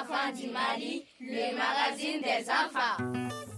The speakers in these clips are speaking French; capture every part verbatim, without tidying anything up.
enfants du Mali, le magazine des enfants.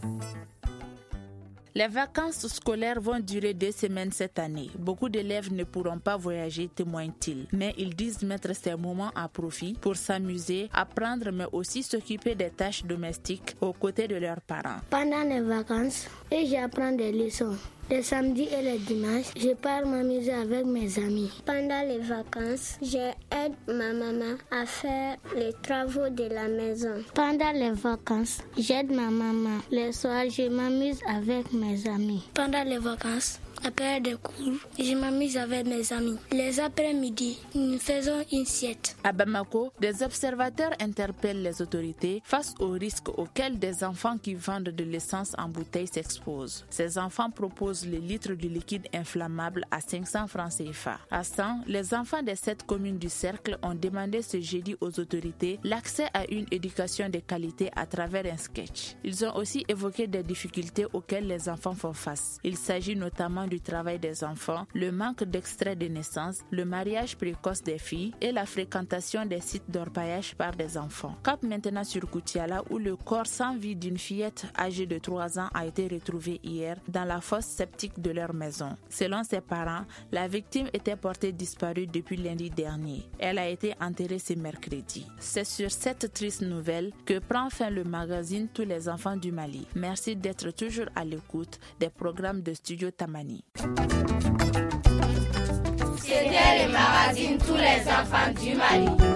Les vacances scolaires vont durer deux semaines cette année. Beaucoup d'élèves ne pourront pas voyager, témoignent-ils. Mais ils disent mettre ces moments à profit pour s'amuser, apprendre, mais aussi s'occuper des tâches domestiques aux côtés de leurs parents. Pendant les vacances, j'apprends des leçons. Les samedis et les dimanches, je pars m'amuser avec mes amis. Pendant les vacances, j'aide ma maman à faire les travaux de la maison. Pendant les vacances, j'aide ma maman. Les soirs, je m'amuse avec mes amis. Pendant les vacances, après des cours, je m'amuse avec mes amis. Les après-midi, nous faisons une sieste. À Bamako, des observateurs interpellent les autorités face aux risques auxquels des enfants qui vendent de l'essence en bouteille s'exposent. Ces enfants proposent les litres de liquide inflammable à cinq cents francs C F A. À cent, les enfants des sept communes du cercle ont demandé ce jeudi aux autorités l'accès à une éducation de qualité à travers un sketch. Ils ont aussi évoqué des difficultés auxquelles les enfants font face. Il s'agit notamment du travail des enfants, le manque d'extrait de naissance, le mariage précoce des filles et la fréquentation des sites d'orpaillage par des enfants. Cap maintenant sur Koutiala où le corps sans vie d'une fillette âgée de trois ans a été retrouvé hier dans la fosse septique de leur maison. Selon ses parents, la victime était portée disparue depuis lundi dernier. Elle a été enterrée ce mercredi. C'est sur cette triste nouvelle que prend fin le magazine Tous les enfants du Mali. Merci d'être toujours à l'écoute des programmes de Studio Tamani. C'était le magazine Tous les enfants du Mali.